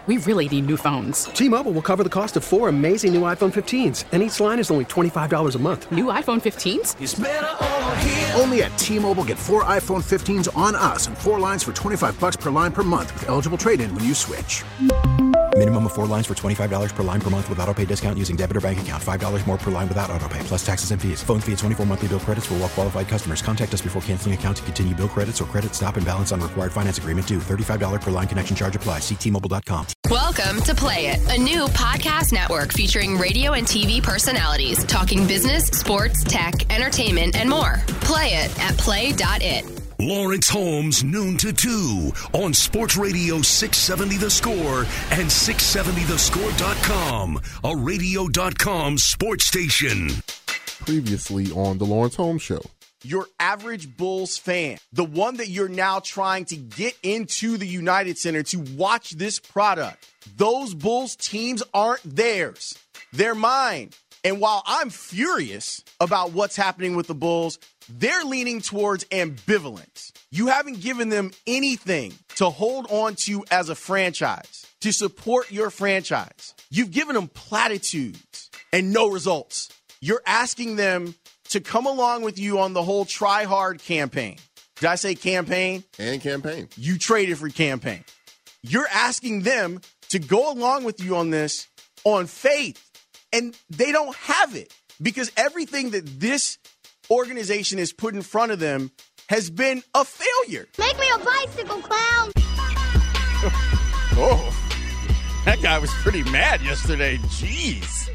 We really need new phones. T-Mobile will cover the cost of 4 amazing new iPhone 15s, and each line is only $25 a month. New iPhone 15s? It's better over here. Only at T-Mobile, get 4 iPhone 15s on us and 4 lines for $25 per line per month with eligible trade-in when you switch. Minimum of 4 lines for $25 per line per month with autopay discount using debit or bank account. $5 more per line without autopay, plus taxes and fees. Phone fee at 24 monthly bill credits for well-qualified customers. Contact us before canceling account to continue bill credits or credit stop and balance on required finance agreement due. $35 per line connection charge applies. See T-Mobile.com. Welcome to Play It, a new podcast network featuring radio and TV personalities talking business, sports, tech, entertainment, and more. Play it at play.it. Lawrence Holmes, noon to 2 on Sports Radio 670 The Score and 670thescore.com, a radio.com sports station. Previously on The Lawrence Holmes Show. Your average Bulls fan, the one that you're now trying to get into the United Center to watch this product, those Bulls teams aren't theirs. They're mine. And while I'm furious about what's happening with the Bulls, they're leaning towards ambivalence. You haven't given them anything to hold on to as a franchise, to support your franchise. You've given them platitudes and no results. You're asking them to come along with you on the whole try hard campaign. Did I say campaign? And campaign. You traded for campaign. You're asking them to go along with you on this on faith. And they don't have it because everything that this organization has put in front of them has been a failure. Make me a bicycle clown. Oh, that guy was pretty mad yesterday. Jeez.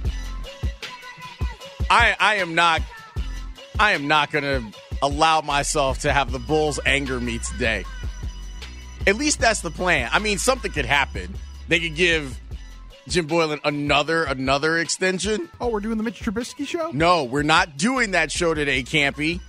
I am not going to allow myself to have the Bulls anger me today. At least that's the plan. I mean, something could happen. They could give Jim Boylan another extension. Oh, we're doing the Mitch Trubisky show? No, we're not doing that show today, Campy.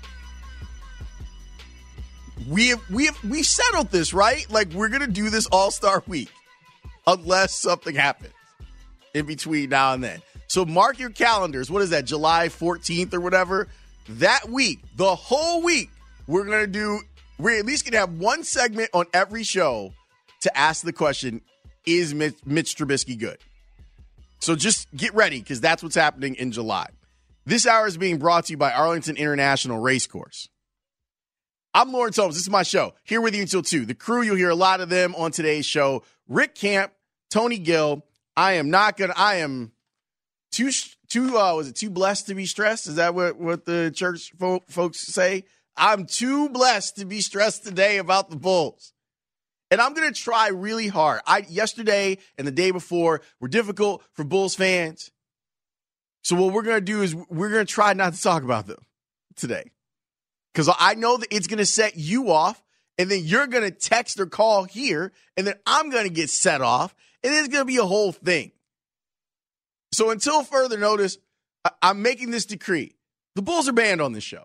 We settled this, right? Like, we're going to do this All-Star week unless something happens in between now and then. So mark your calendars. What is that, July 14th or whatever? That week, the whole week, we're at least going to have one segment on every show to ask the question, is Mitch Trubisky good? So just get ready because that's what's happening in July. This hour is being brought to you by Arlington International Racecourse. I'm Lawrence Holmes. This is my show. Here with you until 2. The crew, you'll hear a lot of them on today's show. Rick Camp, Tony Gill. I am too blessed to be stressed? Is that what the church folks say? I'm too blessed to be stressed today about the Bulls. And I'm going to try really hard. Yesterday and the day before were difficult for Bulls fans. So what we're going to do is we're going to try not to talk about them today. Because I know that it's going to set you off, and then you're going to text or call here, and then I'm going to get set off, and it's going to be a whole thing. So until further notice, I'm making this decree. The Bulls are banned on this show.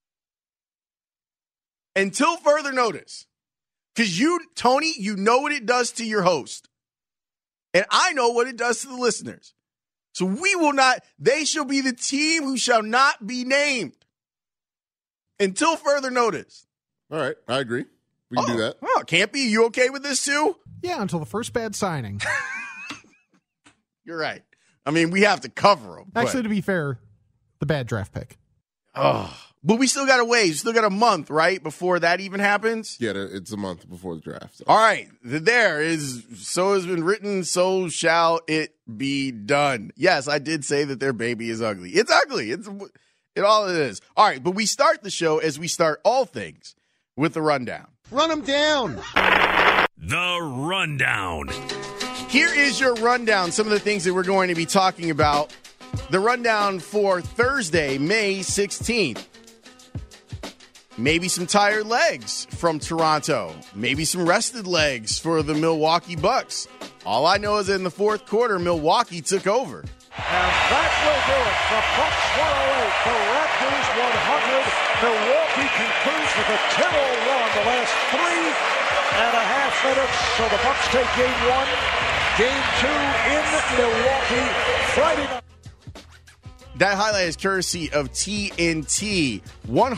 Until further notice. Because you, Tony, you know what it does to your host. And I know what it does to the listeners. So they shall be the team who shall not be named. Until further notice. All right, I agree. We can do that. Oh, Campy, you okay with this too? Yeah, until the first bad signing. You're right. I mean, we have to cover them. Actually, to be fair, the bad draft pick. Oh, but we still got to wait. We still got a month, right, before that even happens? Yeah, it's a month before the draft. So. All right. There is, so has been written, so shall it be done. Yes, I did say that their baby is ugly. It's ugly. It's all it is. All right, but we start the show as we start all things with the rundown. Run them down. The rundown. Here is your rundown. Some of the things that we're going to be talking about. The rundown for Thursday, May 16th. Maybe some tired legs from Toronto. Maybe some rested legs for the Milwaukee Bucks. All I know is that in the fourth quarter, Milwaukee took over. And that will do it. The Bucks 108, the Raptors 100. Milwaukee concludes with a 10-0 run the last 3.5 minutes. So the Bucks take game 1, game 2 in Milwaukee Friday night. That highlight is courtesy of TNT.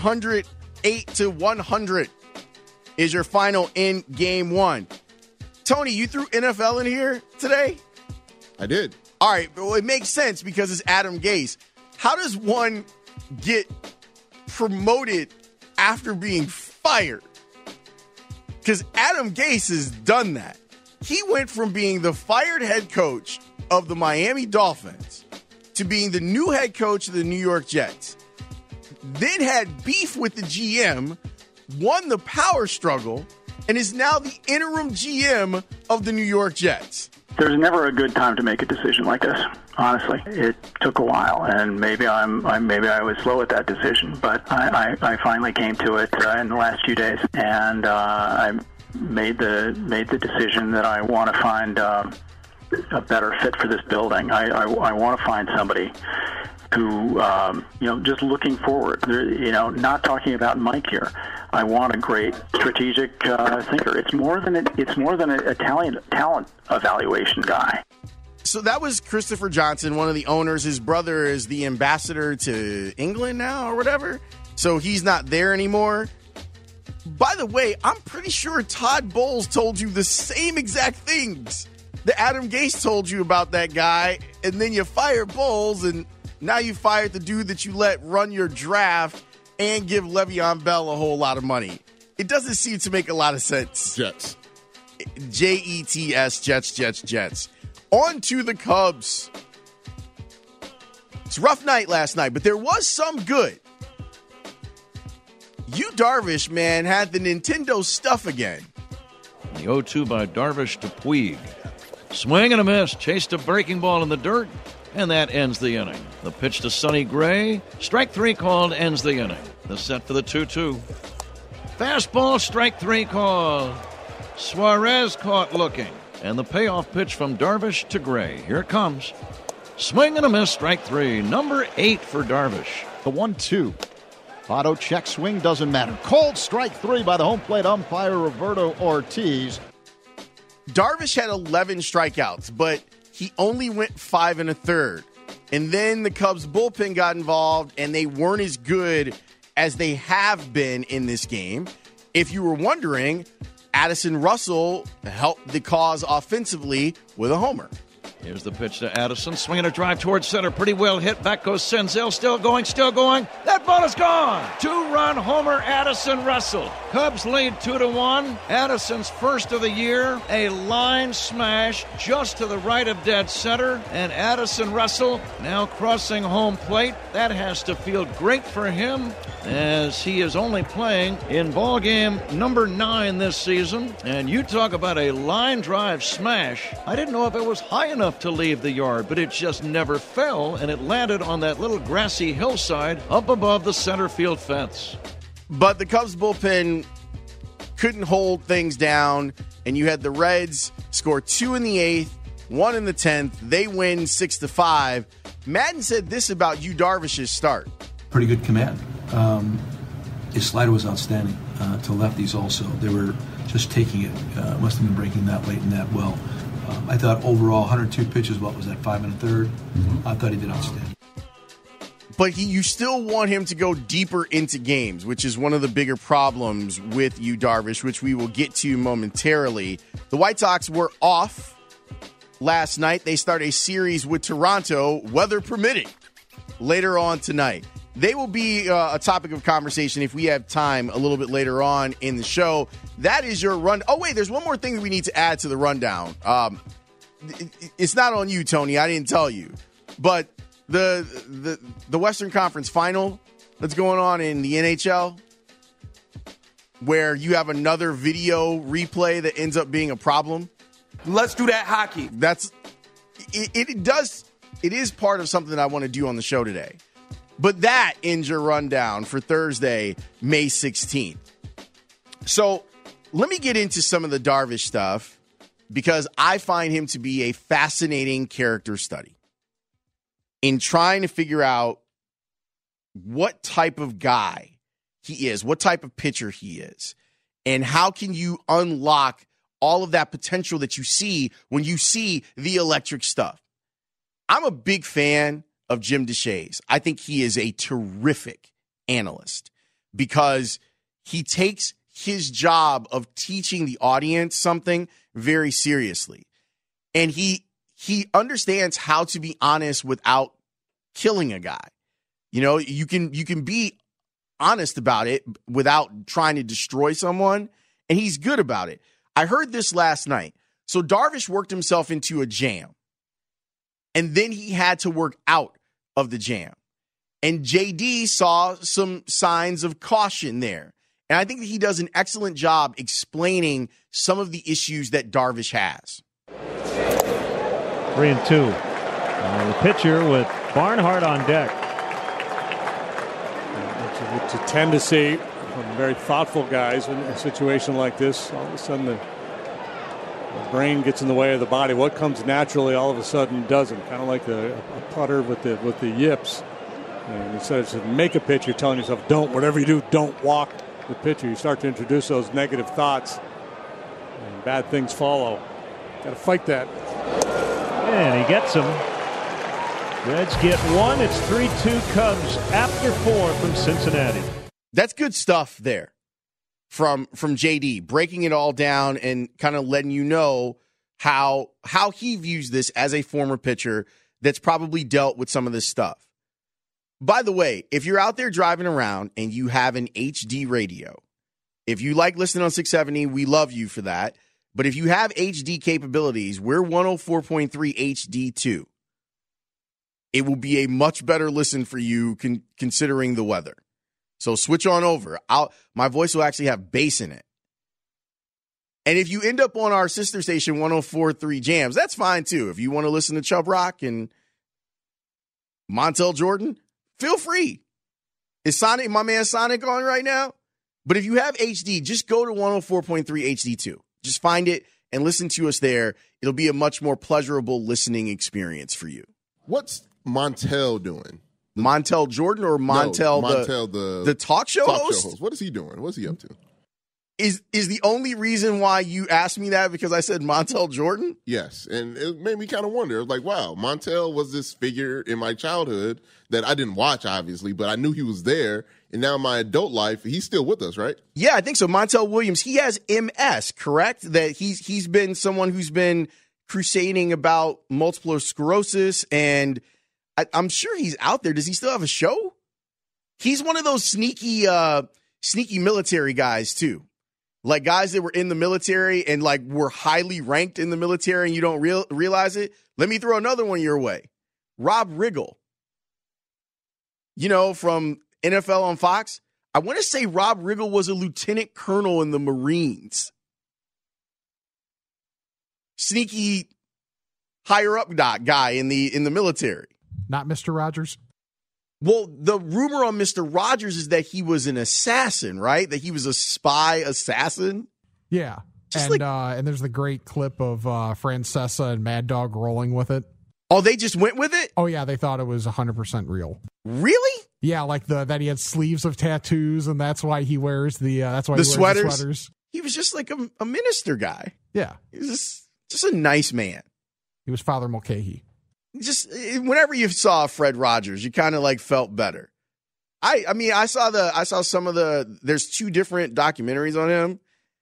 108-100 is your final in game 1. Tony, you threw NFL in here today? I did. All right, well, it makes sense because it's Adam Gase. How does one get promoted after being fired? Because Adam Gase has done that. He went from being the fired head coach of the Miami Dolphins to being the new head coach of the New York Jets. Then had beef with the GM, won the power struggle, and is now the interim GM of the New York Jets. There's never a good time to make a decision like this. Honestly, it took a while, and maybe I was slow at that decision, but I finally came to it in the last few days, and I made the decision that I want to find a better fit for this building. I want to find somebody who, just looking forward. Not talking about Mike here. I want a great strategic thinker. It's more than a talent evaluation guy. So that was Christopher Johnson, one of the owners. His brother is the ambassador to England now or whatever. So he's not there anymore. By the way, I'm pretty sure Todd Bowles told you the same exact things that Adam Gase told you about that guy. And then you fired Bowles, and now you fired the dude that you let run your draft and give Le'Veon Bell a whole lot of money. It doesn't seem to make a lot of sense. Jets. Jets, Jets. On to the Cubs. It's a rough night last night, but there was some good. Yu Darvish, man, had the Nintendo stuff again. The 0-2 by Darvish to Puig. Swing and a miss. Chased a breaking ball in the dirt, and that ends the inning. The pitch to Sonny Gray. Strike 3 called, ends the inning. The set for the 2-2. Fastball, strike 3 called. Suarez caught looking. And the payoff pitch from Darvish to Gray. Here it comes. Swing and a miss, strike 3. Number 8 for Darvish. The 1-2. Auto check swing, doesn't matter. Cold strike 3 by the home plate umpire Roberto Ortiz. Darvish had 11 strikeouts, but he only went 5 1/3. And then the Cubs bullpen got involved, and they weren't as good as they have been in this game. If you were wondering, Addison Russell helped the cause offensively with a homer. Here's the pitch to Addison. Swinging a drive towards center. Pretty well hit. Back goes Senzel. Still going. That ball is gone. 2-run homer, Addison Russell. Cubs lead 2-1. Addison's first of the year. A line smash just to the right of dead center. And Addison Russell now crossing home plate. That has to feel great for him, as he is only playing in ball game number 9 this season. And you talk about a line drive smash. I didn't know if it was high enough to leave the yard, but it just never fell, and it landed on that little grassy hillside up above the center field fence. But the Cubs bullpen couldn't hold things down, and you had the Reds score 2 in the 8th, 1 in the 10th. They win 6-5. Madden said this about Yu Darvish's start. Pretty good command. His slider was outstanding to lefties also. They were just taking it. Must have been breaking that late and that well. I thought overall 102 pitches, what was that, 5 1/3? I thought he did outstanding. But you still want him to go deeper into games, which is one of the bigger problems with Yu Darvish, which we will get to momentarily. The White Sox were off last night. They start a series with Toronto, weather permitting, later on tonight. They will be a topic of conversation if we have time a little bit later on in the show. That is your run. Oh, wait, there's one more thing that we need to add to the rundown. It's not on you, Tony. I didn't tell you. But the Western Conference Final that's going on in the NHL, where you have another video replay that ends up being a problem. Let's do that hockey. It is part of something that I want to do on the show today. But that ends your rundown for Thursday, May 16th. So let me get into some of the Darvish stuff, because I find him to be a fascinating character study in trying to figure out what type of guy he is, what type of pitcher he is, and how can you unlock all of that potential that you see when you see the electric stuff. I'm a big fan of Jim Deshaies. I think he is a terrific analyst because he takes his job of teaching the audience something very seriously. And he understands how to be honest without killing a guy. You know, you can be honest about it without trying to destroy someone, and he's good about it. I heard this last night. So Darvish worked himself into a jam, and then he had to work out of the jam. And JD saw some signs of caution there. And I think that he does an excellent job explaining some of the issues that Darvish has. 3-2. The pitcher with Barnhart on deck. It's a tendency from very thoughtful guys in a situation like this. All of a sudden, the brain gets in the way of the body. What comes naturally, all of a sudden, doesn't. Kind of like a putter with the yips. And instead of to make a pitch, you're telling yourself, whatever you do, don't walk the pitcher. You start to introduce those negative thoughts, and bad things follow. Got to fight that. And he gets him. Reds get one. It's 3-2 Cubs after 4 from Cincinnati. That's good stuff there from JD, breaking it all down and kind of letting you know how he views this as a former pitcher that's probably dealt with some of this stuff. By the way, if you're out there driving around and you have an HD radio, if you like listening on 670, we love you for that. But if you have HD capabilities, we're 104.3 HD too. It will be a much better listen for you considering the weather. So switch on over. My voice will actually have bass in it. And if you end up on our sister station 104.3 Jams, that's fine too. If you want to listen to Chubb Rock and Montel Jordan, feel free. Is Sonic, my man Sonic, on right now? But if you have HD, just go to 104.3 HD2. Just find it and listen to us there. It'll be a much more pleasurable listening experience for you. What's Montel doing? Montel Jordan or Montel, the talk show host? What is he doing? What's he up to? Is the only reason why you asked me that because I said Montel Jordan? Yes, and it made me kind of wonder. I was like, wow, Montel was this figure in my childhood that I didn't watch, obviously, but I knew he was there. And now in my adult life, he's still with us, right? Yeah, I think so. Montel Williams, he has MS, correct? That he's been someone who's been crusading about multiple sclerosis, and I'm sure he's out there. Does he still have a show? He's one of those sneaky military guys, too. Like guys that were in the military and like were highly ranked in the military and you don't realize it. Let me throw another one your way. Rob Riggle. You know, from NFL on Fox. I want to say Rob Riggle was a lieutenant colonel in the Marines. Sneaky higher up guy in the military. Not Mr. Rogers? Well, the rumor on Mr. Rogers is that he was an assassin, right? That he was a spy assassin. Yeah. And there's the great clip of Francesa and Mad Dog rolling with it. Oh, they just went with it? Oh, yeah. They thought it was 100% real. Really? Yeah, like that he had sleeves of tattoos, and that's why he wears the sweaters. He was just like a minister guy. Yeah. He was just a nice man. He was Father Mulcahy. Just whenever you saw Fred Rogers, you kind of like felt better. I saw some of there's 2 different documentaries on him.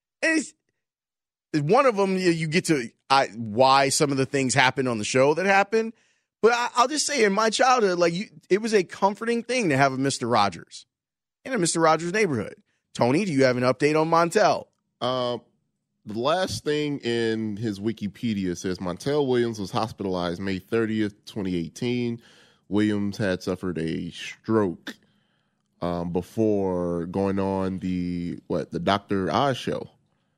And one of them, you get to why some of the things happened on the show that happened. But I'll just say in my childhood, it was a comforting thing to have a Mr. Rogers in a Mr. Rogers neighborhood. Tony, do you have an update on Montel? The last thing in his Wikipedia says Montel Williams was hospitalized May 30th, 2018. Williams had suffered a stroke before going on the Dr. Oz show.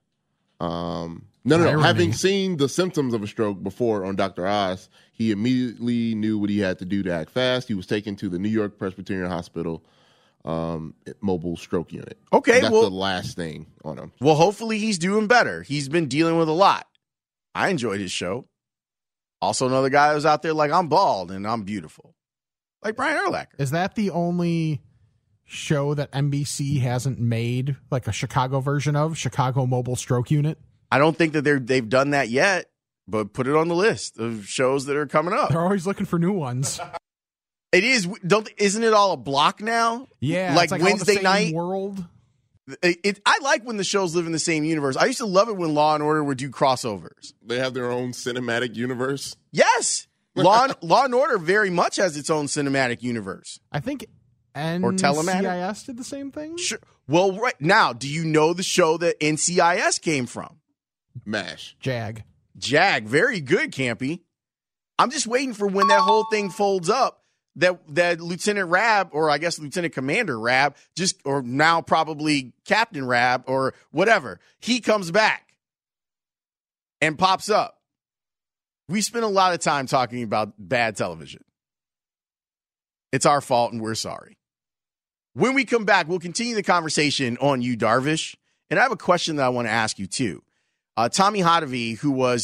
No. Having seen the symptoms of a stroke before on Dr. Oz, he immediately knew what he had to do to act fast. He was taken to the New York Presbyterian Hospital mobile stroke unit. Okay, that's the last thing on him. Well, hopefully he's doing better. He's been dealing with a lot. I enjoyed his show. Also, another guy who's out there like, I'm bald and I'm beautiful. Like Brian Urlacher. Is that the only show that NBC hasn't made like a Chicago version of, Chicago Mobile Stroke Unit? I don't think that they've done that yet, but put it on the list of shows that are coming up. They're always looking for new ones. It is. Isn't it all a block now? Yeah. Like it's Wednesday all the same night world. I like when the shows live in the same universe. I used to love it when Law and Order would do crossovers. They have their own cinematic universe. Yes. Law and Order very much has its own cinematic universe. I think NCIS did the same thing? Sure. Well, right now, do you know the show that NCIS came from? MASH. Jag. Very good, Campy. I'm just waiting for when that whole thing folds up. That Lieutenant Rab, or I guess Lieutenant Commander Rab, or now probably Captain Rab, or whatever, he comes back and pops up. We spent a lot of time talking about bad television. It's our fault, and we're sorry. When we come back, we'll continue the conversation on Yu Darvish, and I have a question that I want to ask you too. Tommy Hotovy, who is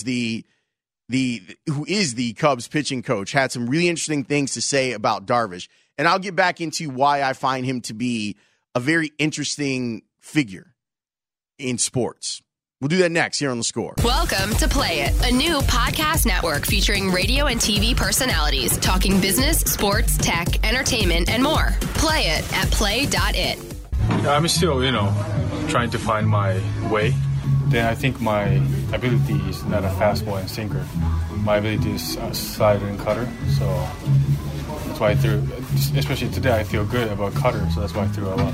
the Cubs pitching coach, had some really interesting things to say about Darvish. And I'll get back into why I find him to be a very interesting figure in sports. We'll do that next here on The Score. Welcome to Play It, a new podcast network featuring radio and TV personalities talking business, sports, tech, entertainment, and more. Play it at play.it. I'm still, trying to find my way. Then I think my ability is not a fastball and sinker. My ability is slider and cutter. So that's why I threw, especially today, I feel good about cutter. So that's why I threw a lot.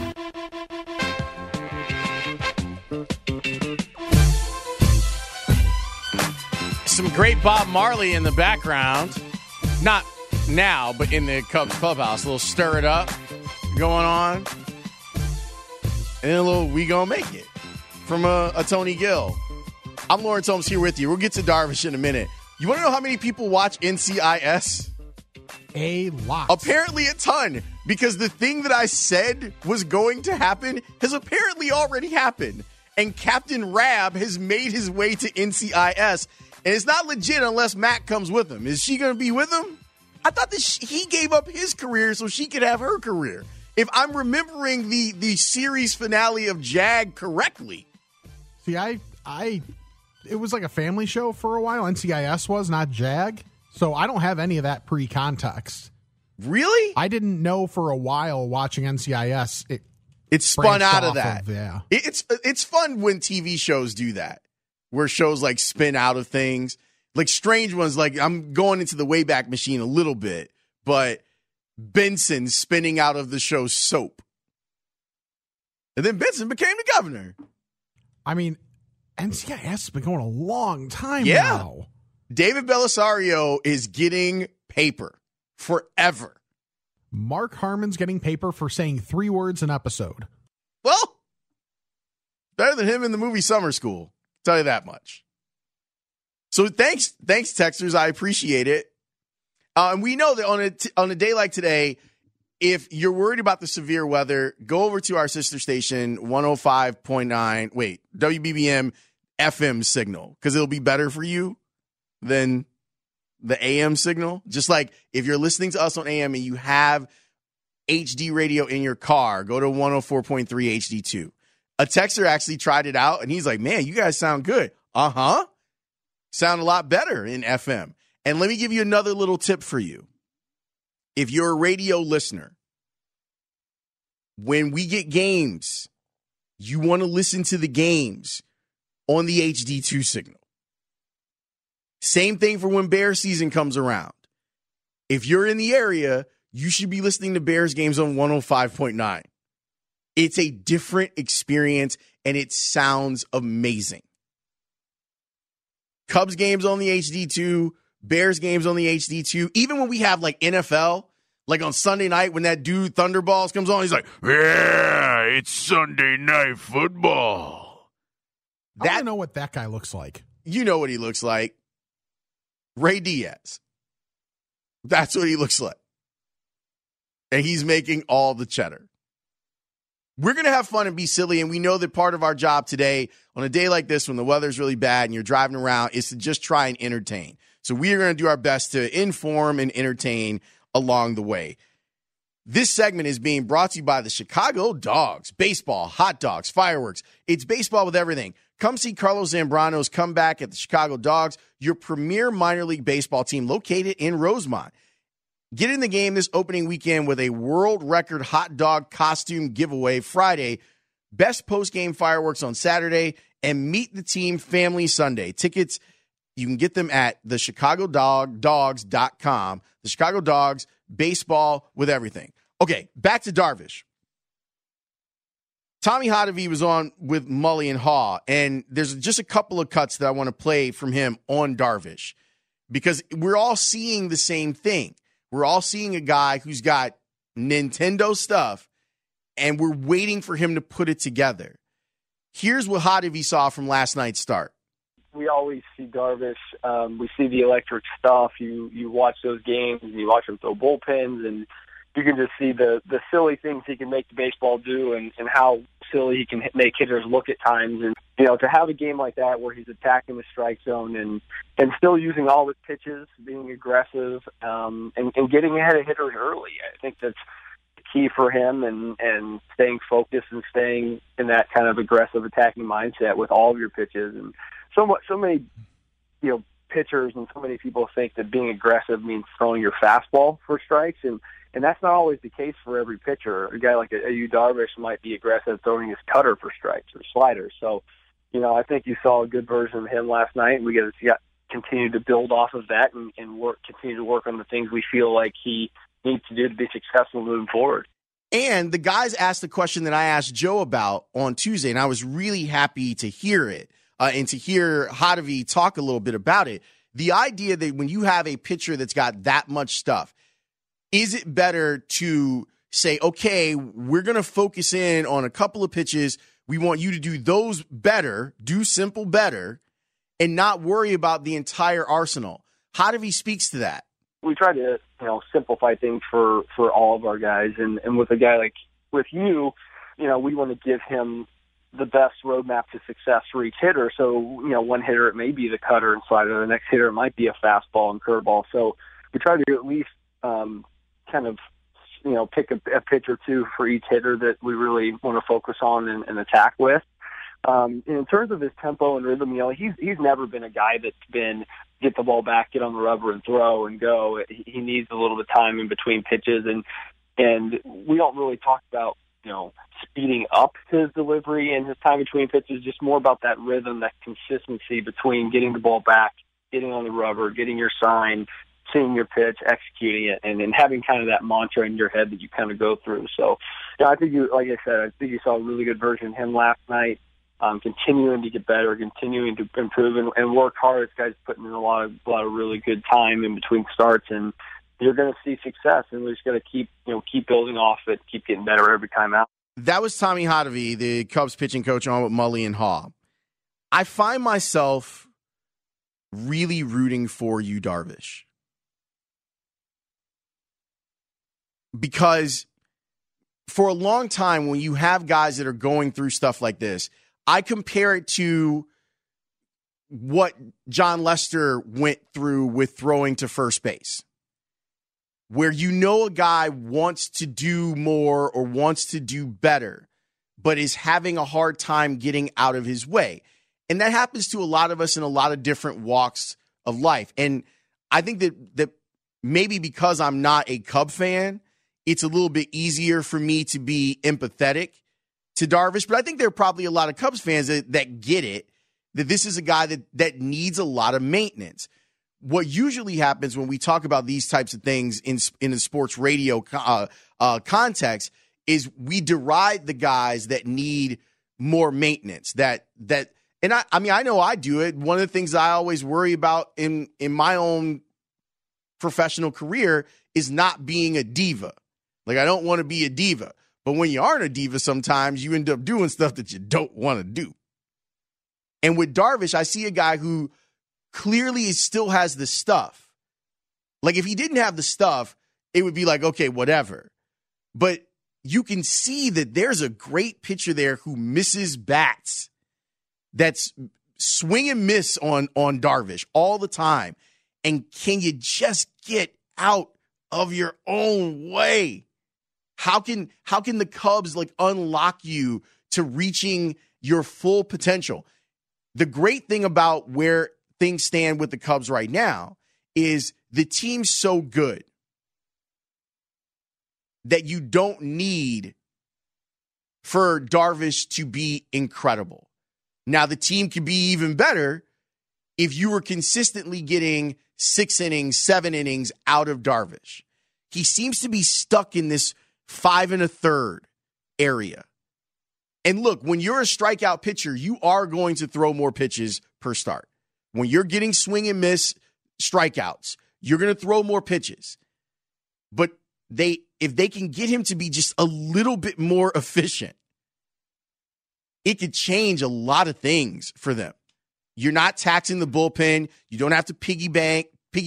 Some great Bob Marley in the background. Not now, but in the Cubs clubhouse. A little Stir It Up going on. And a little We Gonna Make It from a Tony Gill. I'm Lawrence Holmes here with you. We'll get to Darvish in a minute. You want to know how many people watch NCIS? A lot. Apparently a ton, because the thing that I said was going to happen has apparently already happened. And Captain Rab has made his way to NCIS. And it's not legit unless Matt comes with him. Is she going to be with him? I thought that he gave up his career so she could have her career. If I'm remembering the series finale of Jag correctly. See, it was like a family show for a while. NCIS was, not Jag. So I don't have any of that pre-context. Really? I didn't know for a while watching NCIS. It spun out of that. Yeah. It's fun when TV shows do that, where shows like spin out of things. Like strange ones, like I'm going into the Wayback Machine a little bit, but Benson spinning out of the show Soap. And then Benson became the governor. I mean, NCIS has been going a long time now. David Belisario is getting paper forever. Mark Harmon's getting paper for saying 3 words an episode. Well, better than him in the movie Summer School. Tell you that much. So thanks, Texters. I appreciate it. And we know that on a day like today, if you're worried about the severe weather, go over to our sister station, 105.9, WBBM FM signal, because it'll be better for you than the AM signal. Just like if you're listening to us on AM and you have HD radio in your car, go to 104.3 HD2. A texter actually tried it out, and he's like, man, you guys sound good. Uh-huh. Sound a lot better in FM. And let me give you another little tip for you. If you're a radio listener, when we get games, you want to listen to the games on the HD2 signal. Same thing for when Bears season comes around. If you're in the area, you should be listening to Bears games on 105.9. It's a different experience, and it sounds amazing. Cubs games on the HD2, Bears games on the HD2. Even when we have like NFL, like on Sunday night when that dude Thunderballs comes on, he's like, yeah, it's Sunday Night Football. I want to know what that guy looks like. You know what he looks like. Ray Diaz. That's what he looks like. And he's making all the cheddar. We're going to have fun and be silly, and we know that part of our job today, on a day like this when the weather's really bad and you're driving around, is to just try and entertain. So we are going to do our best to inform and entertain along the way. This segment is being brought to you by the Chicago Dogs. Baseball, hot dogs, fireworks. It's baseball with everything. Come see Carlos Zambrano's comeback at the Chicago Dogs, your premier minor league baseball team located in Rosemont. Get in the game this opening weekend with a world record hot dog costume giveaway Friday Best post-game fireworks on Saturday, and Meet the Team Family Sunday. Tickets, you can get them at thechicagodogs.com. The Chicago Dogs, baseball with everything. Okay, back to Darvish. Tommy Hotovy was on with Mully and Haw, and there's just a couple of cuts that I want to play from him on Darvish because we're all seeing the same thing. We're all seeing a guy who's got Nintendo stuff, and we're waiting for him to put it together. Here's what Hotovy saw from last night's start. We always see Darvish. We see the electric stuff. You watch those games, and you watch him throw bullpens, and you can just see the silly things he can make the baseball do and how silly he can make hitters look at times. And, to have a game like that where he's attacking the strike zone and still using all his pitches, being aggressive, and getting ahead of hitters early, I think that's key for him and staying focused and staying in that kind of aggressive attacking mindset with all of your pitches. And so many, pitchers and so many people think that being aggressive means throwing your fastball for strikes. And that's not always the case for every pitcher. A guy like a Yu Darvish might be aggressive throwing his cutter for strikes or sliders. So, I think you saw a good version of him last night. We got to continue to build off of that and continue to work on the things we feel like he needs to do to be successful moving forward. And the guys asked the question that I asked Joe about on Tuesday, and I was really happy to hear it and to hear Hotovy talk a little bit about it. The idea that when you have a pitcher that's got that much stuff, is it better to say, okay, we're going to focus in on a couple of pitches. We want you to do those better, do simple better, and not worry about the entire arsenal. Hotovy speaks to that. We try to, simplify things for all of our guys. And with a guy like with you, we want to give him the best roadmap to success for each hitter. So, one hitter, it may be the cutter and slider. The next hitter, it might be a fastball and curveball. So we try to at least pick a pitch or two for each hitter that we really want to focus on and attack with. In terms of his tempo and rhythm, he's never been a guy that's been get the ball back, get on the rubber, and throw and go. He needs a little bit of time in between pitches, and we don't really talk about speeding up his delivery and his time between pitches. Just more about that rhythm, that consistency between getting the ball back, getting on the rubber, getting your sign, seeing your pitch, executing it, and then having kind of that mantra in your head that you kind of go through. So, I think like I said, I think you saw a really good version of him last night. Continuing to get better, continuing to improve and work hard. This guy's putting in a lot of really good time in between starts, and you're going to see success. And we're just going to keep building off it, keep getting better every time out. That was Tommy Hotovy, the Cubs pitching coach, on with Mully and Haw. I find myself really rooting for Yu Darvish because for a long time, when you have guys that are going through stuff like this, I compare it to what John Lester went through with throwing to first base, where a guy wants to do more or wants to do better, but is having a hard time getting out of his way. And that happens to a lot of us in a lot of different walks of life. And I think that maybe because I'm not a Cub fan, it's a little bit easier for me to be empathetic to Darvish, but I think there are probably a lot of Cubs fans that get it, that this is a guy that needs a lot of maintenance. What usually happens when we talk about these types of things in the sports radio context is we deride the guys that need more maintenance. And I know I do it. One of the things I always worry about in my own professional career is not being a diva. Like, I don't want to be a diva. But when you aren't a diva, sometimes you end up doing stuff that you don't want to do. And with Darvish, I see a guy who clearly still has the stuff. Like, if he didn't have the stuff, it would be like, okay, whatever. But you can see that there's a great pitcher there who misses bats. That's swing and miss on Darvish all the time. And can you just get out of your own way? How can the Cubs unlock you to reaching your full potential? The great thing about where things stand with the Cubs right now is the team's so good that you don't need for Darvish to be incredible. Now, the team could be even better if you were consistently getting 6 innings, 7 innings out of Darvish. He seems to be stuck in this 5 1/3 area. And look, when you're a strikeout pitcher, you are going to throw more pitches per start. When you're getting swing and miss strikeouts, you're going to throw more pitches. But if they can get him to be just a little bit more efficient, it could change a lot of things for them. You're not taxing the bullpen. You don't have to piggyback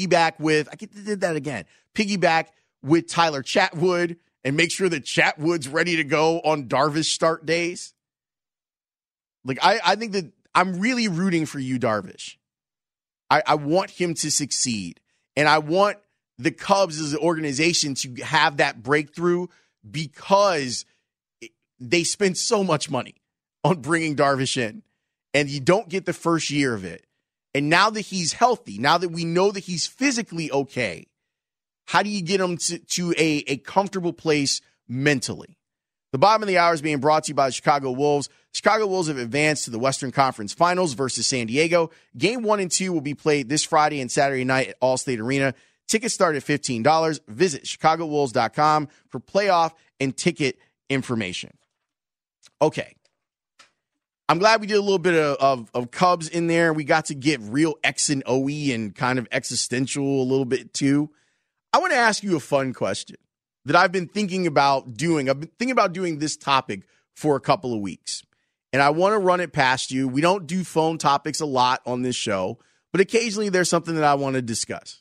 with Tyler Chatwood and make sure that Chatwood's ready to go on Darvish start days. Like, I think that I'm really rooting for you, Darvish. I want him to succeed. And I want the Cubs as an organization to have that breakthrough because they spend so much money on bringing Darvish in. And you don't get the first year of it. And now that he's healthy, now that we know that he's physically okay, how do you get him to a comfortable place mentally? The bottom of the hour is being brought to you by the Chicago Wolves. Chicago Wolves have advanced to the Western Conference Finals versus San Diego. Game 1 and 2 will be played this Friday and Saturday night at Allstate Arena. Tickets start at $15. Visit ChicagoWolves.com for playoff and ticket information. Okay. I'm glad we did a little bit of Cubs in there. We got to get real X and OE and kind of existential a little bit too. I want to ask you a fun question that I've been thinking about doing. I've been thinking about doing this topic for a couple of weeks, and I want to run it past you. We don't do phone topics a lot on this show, but occasionally there's something that I want to discuss.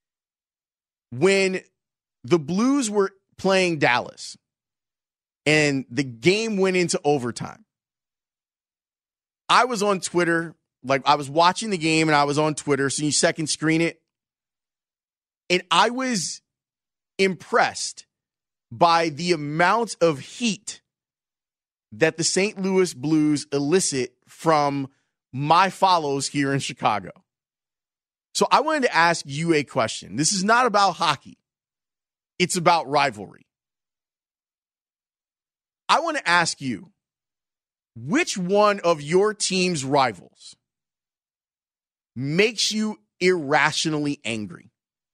When the Blues were playing Dallas and the game went into overtime, I was on Twitter, like I was watching the game and I was on Twitter, so you second screen it. And I was impressed by the amount of heat that the St. Louis Blues elicit from my follows here in Chicago. So I wanted to ask you a question. This is not about hockey. It's about rivalry. I want to ask you, which one of your team's rivals makes you irrationally angry?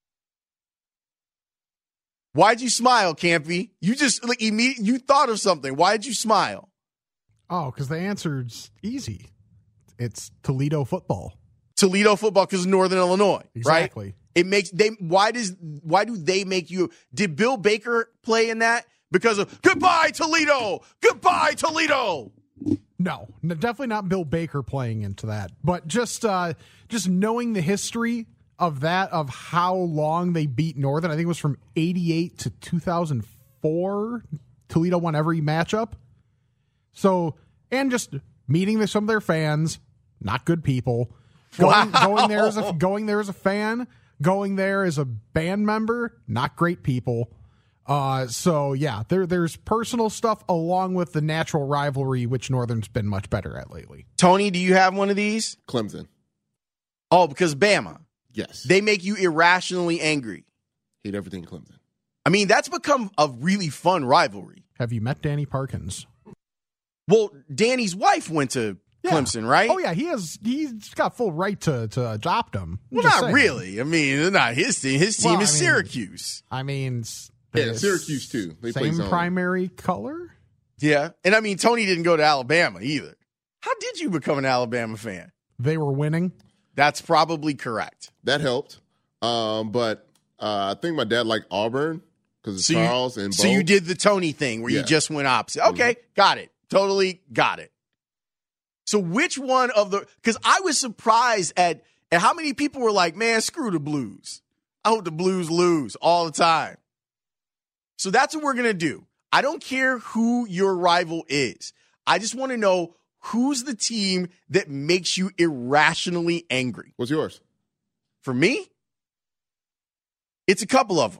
Why'd you smile, Campy? You just you thought of something. Why'd you smile? Oh, because the answer's easy. It's Toledo football. Toledo football because of Northern Illinois, exactly. Right? It makes why do they make you? Did Bill Baker play in that because of goodbye Toledo, goodbye Toledo? No, definitely not Bill Baker playing into that. But just knowing the history of that, of how long they beat Northern, I think it was from 88 to 2004. Toledo won every matchup. So, and just meeting some of their fans, not good people. Going there as a fan, going there as a band member, not great people. So yeah, there's personal stuff along with the natural rivalry, which Northern's been much better at lately. Tony, do you have one of these? Clemson. Oh, because Bama. Yes. They make you irrationally angry. Hate everything Clemson. I mean, that's become a really fun rivalry. Have you met Danny Parkins? Well, Danny's wife went to Clemson, right? Oh yeah, he's got full right to adopt him. Well, not really. I mean, not his team. His team is Syracuse. I mean, yeah, Syracuse too. They same primary color. Yeah, and I mean, Tony didn't go to Alabama either. How did you become an Alabama fan? They were winning. That's probably correct. That helped. But I think my dad liked Auburn because of Charles and Bo. So you did the Tony thing where you just went opposite. Okay, got it. Totally got it. So which one of the – because I was surprised at how many people were like, man, screw the Blues. I hope the Blues lose all the time. So that's what we're going to do. I don't care who your rival is. I just want to know who's the team that makes you irrationally angry. What's yours? For me, it's a couple of them.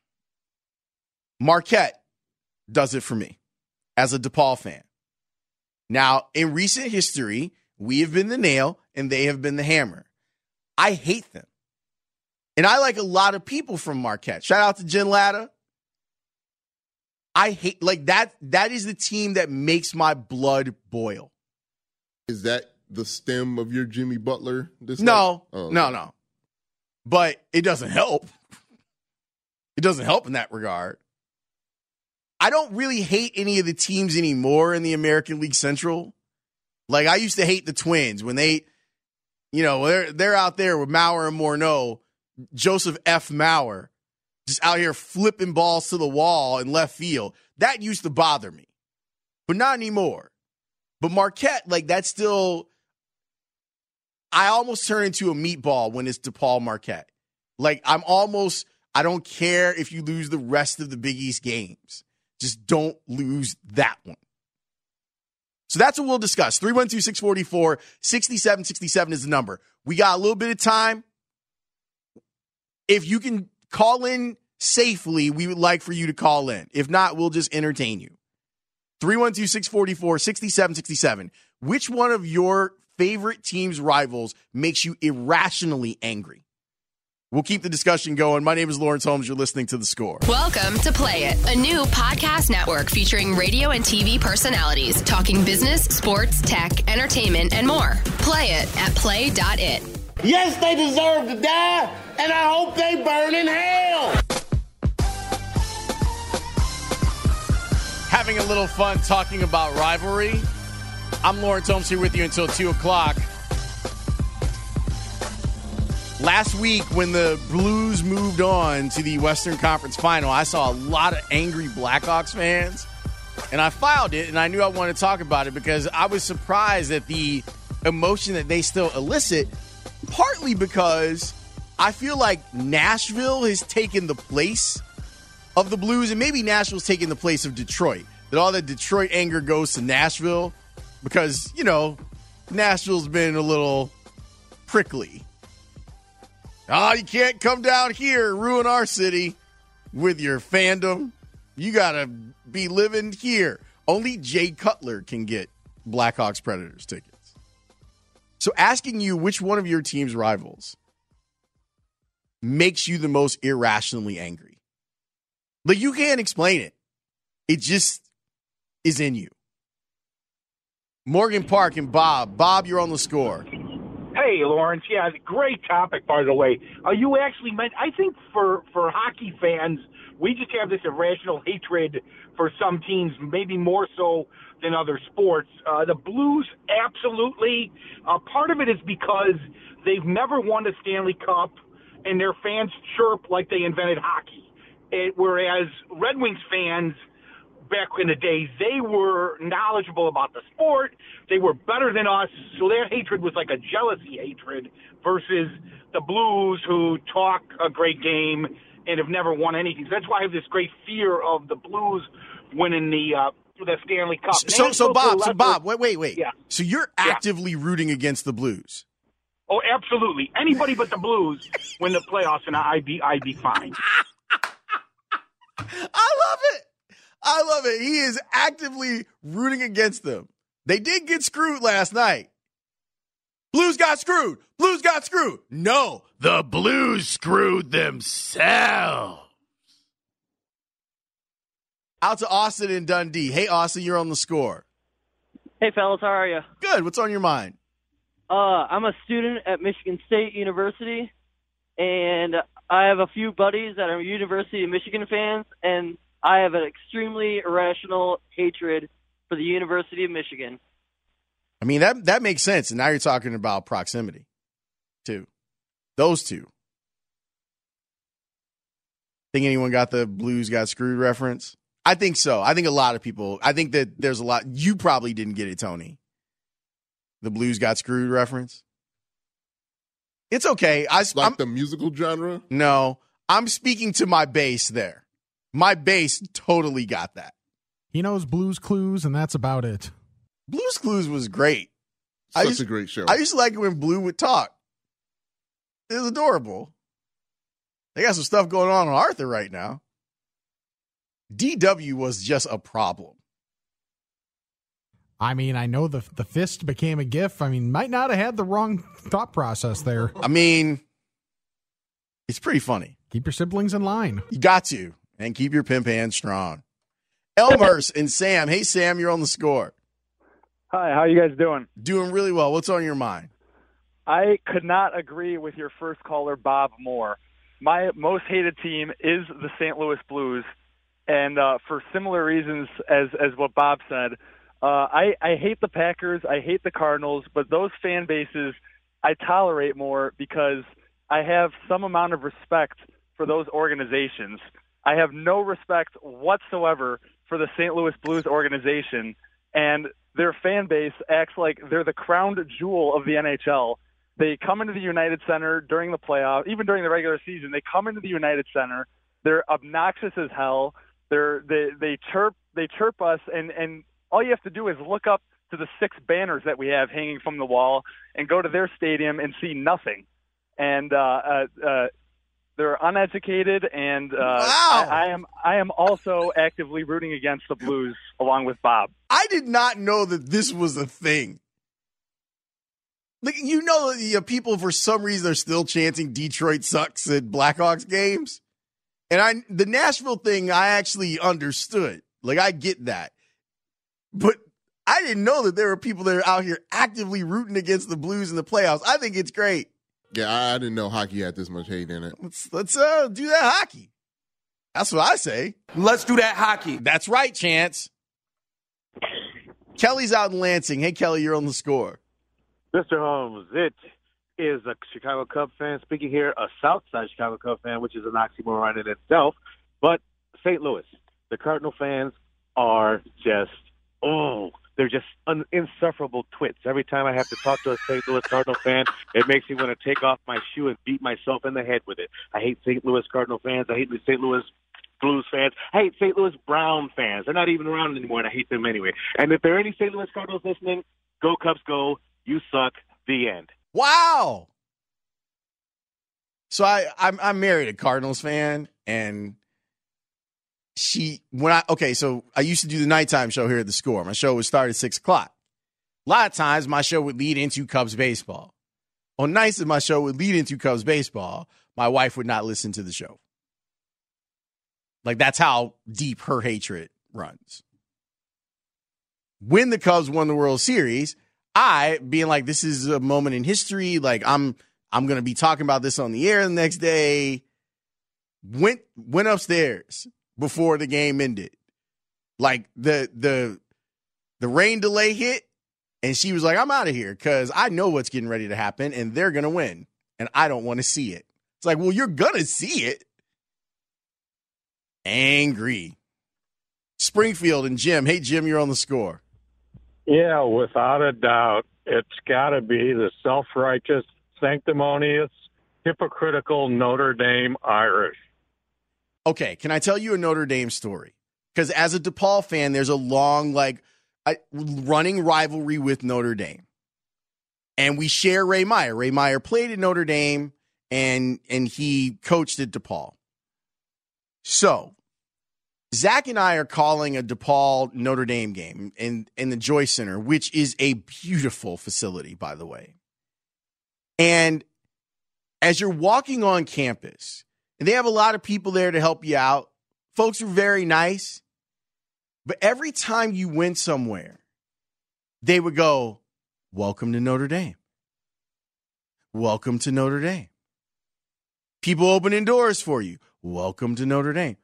Marquette does it for me as a DePaul fan. Now, in recent history, we have been the nail and they have been the hammer. I hate them. And I like a lot of people from Marquette. Shout out to Jen Latta. I hate that. That is the team that makes my blood boil. Is that the stem of your Jimmy Butler dislike? No. But it doesn't help. It doesn't help in that regard. I don't really hate any of the teams anymore in the American League Central. Like, I used to hate the Twins when they're out there with Mauer and Morneau, Joseph F. Mauer, just out here flipping balls to the wall in left field. That used to bother me, but not anymore. But Marquette, that's still, I almost turn into a meatball when it's DePaul Marquette. I don't care if you lose the rest of the Big East games. Just don't lose that one. So that's what we'll discuss. 312-644-6767 is the number. We got a little bit of time. If you can call in safely, we would like for you to call in. If not, we'll just entertain you. 312-644-6767. Which one of your favorite team's rivals makes you irrationally angry? We'll keep the discussion going. My name is Lawrence Holmes. You're listening to The Score. Welcome to Play It, a new podcast network featuring radio and TV personalities talking business, sports, tech, entertainment, and more. Play it at play.it. Yes, they deserve to die, and I hope they burn in hell. Having a little fun talking about rivalry. I'm Lawrence Holmes here with you until 2 o'clock. Last week, when the Blues moved on to the Western Conference Final, I saw a lot of angry Blackhawks fans, and I filed it, and I knew I wanted to talk about it because I was surprised at the emotion that they still elicit, partly because I feel like Nashville has taken the place of the Blues, and maybe Nashville's taking the place of Detroit, that all the Detroit anger goes to Nashville because, Nashville's been a little prickly. Oh, you can't come down here and ruin our city with your fandom. You got to be living here. Only Jay Cutler can get Blackhawks Predators tickets. So asking you which one of your team's rivals makes you the most irrationally angry. You can't explain it. It just is in you. Morgan Park and Bob. Bob, you're on The Score. Hey, Lawrence. Yeah, great topic, by the way. You actually meant, I think for hockey fans, we just have this irrational hatred for some teams, maybe more so than other sports. The Blues, absolutely. Part of it is because they've never won a Stanley Cup, and their fans chirp like they invented hockey. Whereas Red Wings fans, back in the day, they were knowledgeable about the sport. They were better than us, so their hatred was like a jealousy hatred versus the Blues, who talk a great game and have never won anything. So that's why I have this great fear of the Blues winning the Stanley Cup. So Bob, wait. Yeah. So you're actively rooting against the Blues? Oh, absolutely. Anybody but the Blues win the playoffs, and I'd be fine. I love it. He is actively rooting against them. They did get screwed last night. Blues got screwed. No, the Blues screwed themselves. Out to Austin and Dundee. Hey, Austin, you're on The Score. Hey, fellas, how are you? Good. What's on your mind? I'm a student at Michigan State University, and I have a few buddies that are University of Michigan fans, and I have an extremely irrational hatred for the University of Michigan. I mean, that makes sense. And now you're talking about proximity, too. Those two. Think anyone got the Blues got screwed reference? I think so. I think a lot of people. I think that there's a lot. You probably didn't get it, Tony. The Blues got screwed reference. It's okay. I'm the musical genre? No. I'm speaking to my base there. My base totally got that. He knows Blues Clues, and that's about it. Blues Clues was great. Such a great show. I used to like it when Blue would talk. It was adorable. They got some stuff going on Arthur right now. DW was just a problem. I mean, I know the fist became a GIF. I mean, might not have had the wrong thought process there. I mean, it's pretty funny. Keep your siblings in line. You got to. And keep your pimp hand strong. Elmhurst and Sam. Hey, Sam, you're on the Score. Hi, how you guys doing? Doing really well. What's on your mind? I could not agree with your first caller, Bob, more. My most hated team is the St. Louis Blues, and for similar reasons as what Bob said. I hate the Packers, I hate the Cardinals, but those fan bases I tolerate more because I have some amount of respect for those organizations. I have no respect whatsoever for the St. Louis Blues organization, and their fan base acts like they're the crown jewel of the NHL. They come into the United Center during the playoff, even during the regular season. They come into the United Center. They're obnoxious as hell. They chirp us, and all you have to do is look up to the 6 banners that we have hanging from the wall and go to their stadium and see nothing. And they're uneducated, and wow. I am also actively rooting against the Blues along with Bob. I did not know that this was a thing. Like, people for some reason are still chanting Detroit sucks at Blackhawks games. And the Nashville thing, I actually understood. Like, I get that. But I didn't know that there were people that are out here actively rooting against the Blues in the playoffs. I think it's great. Yeah, I didn't know hockey had this much hate in it. Let's do that hockey. That's what I say. Let's do that hockey. That's right, Chance. Kelly's out in Lansing. Hey, Kelly, you're on the Score. Mr. Holmes, it is a Chicago Cubs fan speaking here, a Southside Chicago Cubs fan, which is an oxymoron in itself. But St. Louis, the Cardinal fans are just, they're just insufferable twits. Every time I have to talk to a St. Louis Cardinal fan, it makes me want to take off my shoe and beat myself in the head with it. I hate St. Louis Cardinal fans. I hate the St. Louis Blues fans. I hate St. Louis Brown fans. They're not even around anymore, and I hate them anyway. And if there are any St. Louis Cardinals listening, go Cubs go. You suck. The end. Wow. So I'm married a Cardinals fan, and so I used to do the nighttime show here at the Score. My show would start at 6:00. A lot of times my show would lead into Cubs baseball. On nights that my show would lead into Cubs baseball, my wife would not listen to the show. Like, that's how deep her hatred runs. When the Cubs won the World Series, I, being like, this is a moment in history, like I'm going to be talking about this on the air the next day, went upstairs before the game ended. Like, the rain delay hit, and she was like, I'm out of here because I know what's getting ready to happen, and they're going to win, and I don't want to see it. It's like, well, you're going to see it. Angry. Springfield and Jim. Hey, Jim, you're on the Score. Yeah, without a doubt, it's got to be the self-righteous, sanctimonious, hypocritical Notre Dame Irish. Okay, can I tell you a Notre Dame story? Because as a DePaul fan, there's a long, running rivalry with Notre Dame. And we share Ray Meyer. Ray Meyer played at Notre Dame, and he coached at DePaul. So Zach and I are calling a DePaul Notre Dame game in the Joyce Center, which is a beautiful facility, by the way. And as you're walking on campus, and they have a lot of people there to help you out, folks are very nice. But every time you went somewhere, they would go, welcome to Notre Dame. Welcome to Notre Dame. People opening doors for you. Welcome to Notre Dame.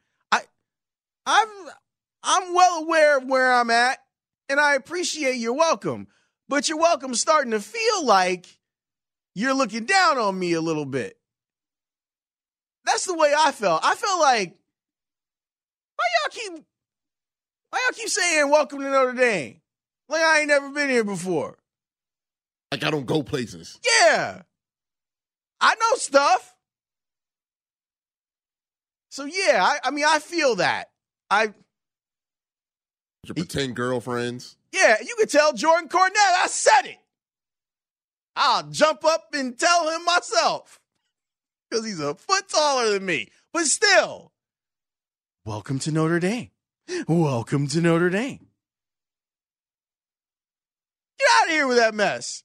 I'm well aware of where I'm at, and I appreciate your welcome. But your welcome's starting to feel like you're looking down on me a little bit. That's the way I felt. I felt like, why y'all keep saying welcome to Notre Dame? Like I ain't never been here before. Like I don't go places. Yeah. I know stuff. So yeah, I feel that. Your pretend girlfriends. Yeah, you could tell Jordan Cornette I said it. I'll jump up and tell him myself because he's a foot taller than me. But still, welcome to Notre Dame. Welcome to Notre Dame. Get out of here with that mess.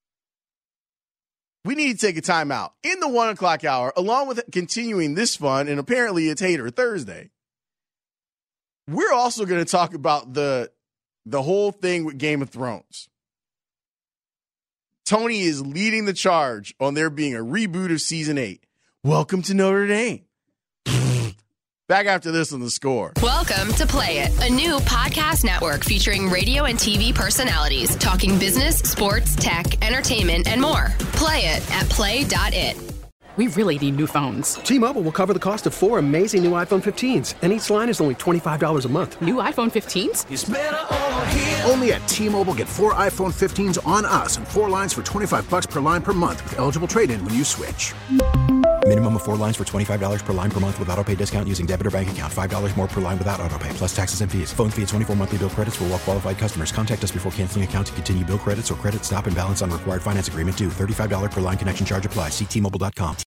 We need to take a timeout in the 1 o'clock hour, along with continuing this fun, and apparently it's Hater Thursday. we're also going to talk about the whole thing with Game of Thrones. Tony is leading the charge on there being a reboot of season 8. Welcome to Notre Dame. Back after this on The Score. Welcome to Play It, a new podcast network featuring radio and TV personalities talking business, sports, tech, entertainment, and more. Play it at play.it. We really need new phones. T-Mobile will cover the cost of 4 amazing new iPhone 15s, and each line is only $25 a month. New iPhone 15s? It's better over here. Only at T-Mobile, get 4 iPhone 15s on us and 4 lines for $25 per line per month with eligible trade-in when you switch. Minimum of 4 lines for $25 per line per month with auto-pay discount using debit or bank account. $5 more per line without auto-pay, plus taxes and fees. Phone fee at 24 monthly bill credits for well-qualified customers. Contact us before canceling account to continue bill credits or credit stop and balance on required finance agreement due. $35 per line connection charge applies. See T-Mobile.com.